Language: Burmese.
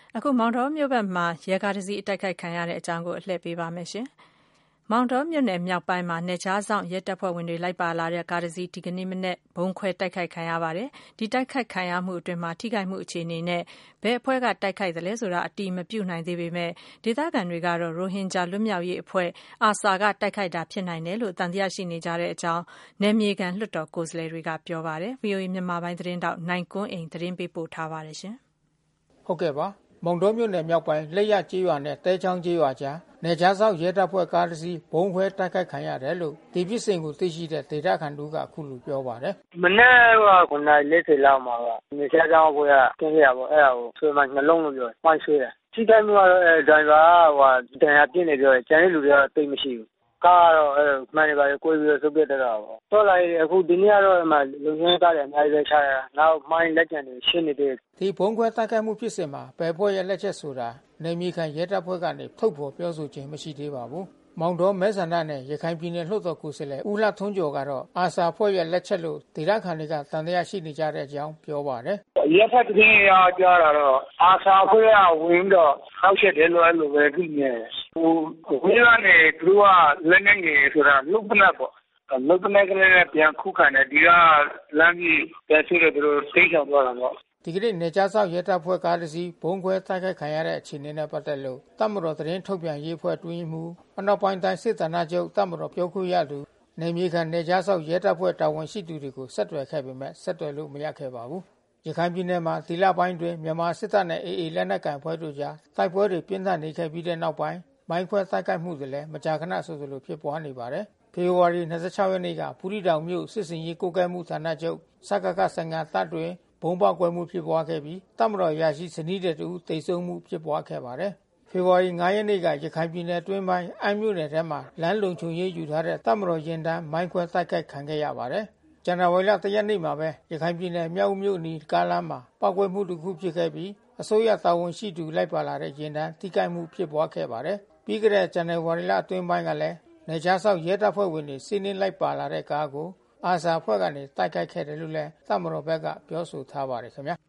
အခုမောင်တော်မြို့ဘက်မှာရဲကားတစ်စီးအတိုက်ခိုက်ခံရတဲ့အကြောင်းကိုအလှည့်ပေးပါမယ်ရှင်။မောင်တော်မြို့နယ်မြောက်ပိုင်းမှာနယ်ခြားစောင့်ရဲတပ်ဖွဲ့ဝင်တွေလိုက်ပါလာတဲ့ကားတစ်စီးဒီကနေ့မနေ့ဘုံခွဲတိုက်ခိုက်ခံရပါတယ်။ဒီတိုက်ခိုက်ခံရမှုအတွင်းမှာထိခိုက်မှုအခြေအနေနဲ့ဘယ်အဖွဲ့ကတိုက်ခိုက်သလဲဆိုတာအတိမပြုနိုင်သေးပေမဲ့ဒေသခံတွေကတော့ရိုဟင်ဂျာလွတ်မြောက်ရေးအဖွဲ့အာဆာကတိုက်ခိုက်တာဖြစ်နိုင်တယ်လို့တန်တရားရှိနေကြတဲ့အကြောင်းနယ်မြေခံလွှတ်တော်ကိုယ်စားလှယ်တွေကပြောပါတယ်။ VOA မြန်မာပိုင်းသတင်းတောက်နိုင်ကွန်းအိန်သတင်းပေးပို့ထားပါတယ်ရှင်။ဟုတ်ကဲ့ပါ။မောင်တော်မြို့နယ်မြောက်ပိုင်းလက်ရကျေးရွာနဲ့တဲချောင်းကျေးရွာကြားနယ်ခြားစောင့်ရဲတပ်ဖွဲ့ကားတစ်စီးဘုံခွဲတိုက်ခိုက်ခံရတယ်လို့ဒီဖြစ်စဉ်ကိုသိရှိတဲ့ဒေသခံတို့ကအခုလိုပြောပါတယ်။မနေ့က9:40လောက်မှာနယ်ခြားစောင့်အဖွဲ့ကကျင်းခဲ့ရပေါ့အဲ့ဒါကိုဆွေးမှနှလုံးလို့ပြောတယ်။ပိုင်းဆွေးတယ်။ထိခိုက်မှုကတော့ဒိုင်ဘာကတန်ရာပြင်းနေပြောတယ်။ကျန်တဲ့လူတွေကတော့သိမရှိဘူး။ကားကတော့မှန်နေပါလေကိုယ်ပြီးဆုပ်ပြတ်တော့ပေါ့။တော့လိုက်အခုဒီနေ့ကတော့လုံငန်းကားတယ်အများကြီးပဲချရတာ။နောက်မိုင်းလက်ကျန်တွေရှင်းနေတယ်။ဒီဘုံခွဲတိုက်ခိုက်မှုဖြစ်စဉ်မှာဘယ်ဖွဲ့ရဲ့လက်ချက်ဆိုတာနယ်မြေခံရဲတပ်ဖွဲ့ကနေထုတ်ဖော်ပြောဆိုခြင်းမရှိသေးပါဘူး။မောင်တော်မဲဆန္ဒနဲ့ရခိုင်ပြည်နယ်လွှတ်တော်ကိုယ်စားလှယ်ဦးလှထွန်းကျော်ကတော့အာဆာဖွဲ့ရဲ့လက်ချက်လို့ဒေသခံတွေကတန်တရားရှိနေကြတဲ့အကြောင်းပြောပါတယ်။ရဲဖက်တင်းရကြားတာတော့အာဆာဖွဲ့ကဝင်တော့ထောက်ချက်တယ်လို့အဲ့လိုပဲကြည့်နေတယ်။ဝေးကနေသူကလက်နေနေဆိုတာလုပနတ်ပေါ့။လုပနတ်ကလေးနဲ့ပြန်ခုခံတယ်ဒီကလမ်းကြီးပြန်ဆွေးတယ်သူတို့သိချောင်သွားတာပေါ့ဒီကနေ့နေကြားဆောက်ရဲတပ်ဖွဲ့ကားတစ်စီးဘုံခွဲတိုက်ခိုက်ခံရတဲ့အခြေအနေနဲ့ပတ်သက်လို့တပ်မတော်သတင်းထုတ်ပြန်ရေးအဖွဲ့တွင်းမှုအနောက်ပိုင်းတိုင်းစစ်ဌာနချုပ်တပ်မတော်ပြောခွင့်ရသူနေမြေခံနေကြားဆောက်ရဲတပ်ဖွဲ့တာဝန်ရှိသူတွေကိုဆက်သွယ်ခဲ့ပေမဲ့ဆက်သွယ်လို့မရခဲ့ပါဘူး။ရခိုင်ပြည်နယ်မှာဒီလပိုင်းတွင်မြန်မာစစ်တပ်နဲ့AAလက်နက်ကိုင်ဖွဲ့တို့ကြားတိုက်ပွဲတွေပြင်းထန်နေခဲ့ပြီးတဲ့နောက်ပိုင်းမိုင်းခွဲတိုက်ခိုက်မှုတွေလည်းမကြာခဏဆိုသလိုဖြစ်ပွားနေပါတယ်။ဖေဖော်ဝါရီ26ရက်နေ့ကဘူးရီတောင်မြို့စစ်စင်ရေးကိုကဲမှုဌာနချုပ်စကကဆိုင်ရာတပ်တွင်ဘုံပေါက်ကွဲမှုဖြစ်ပွားခဲ့ပြီးတပ်မတော်ရာရှိစနီးတဲ့တူတိတ်ဆုံးမှုဖြစ်ပွားခဲ့ပါတယ်။ဖေဖော်ဝါရီ9ရက်နေ့ကရခိုင်ပြည်နယ်တွင်းပိုင်းအမ်းမြို့နယ်ထဲမှာလမ်းလုံခြုံရေးယူထားတဲ့တပ်မတော်ရင်တန်းမိုင်းခွဲတိုက်ခိုက်ခံခဲ့ရပါတယ်။ဇန်နဝါရီလ1ရက်နေ့မှာပဲရခိုင်ပြည်နယ်မြောက်ဦးမြို့နီကားလမ်းမှာပောက်ကွဲမှုတစ်ခုဖြစ်ခဲ့ပြီးအစိုးရတာဝန်ရှိသူလိုက်ပါလာတဲ့ရင်တန်းထိခိုက်မှုဖြစ်ပွားခဲ့ပါတယ်။ပြီးခဲ့တဲ့ဇန်နဝါရီလအတွင်းပိုင်းကလည်းနေကြားဆောက်ရဲတပ်ဖွဲ့ဝင်တွေစီးနင်းလိုက်ပါလာတဲ့ကားကိုအာဆာဖွဲ့ကနေတိုက်ခိုက်ခဲ့တယ်လို့လည်းတပ်မတော်ဘက်ကပြောဆိုထားပါတယ်ခင်ဗျာ။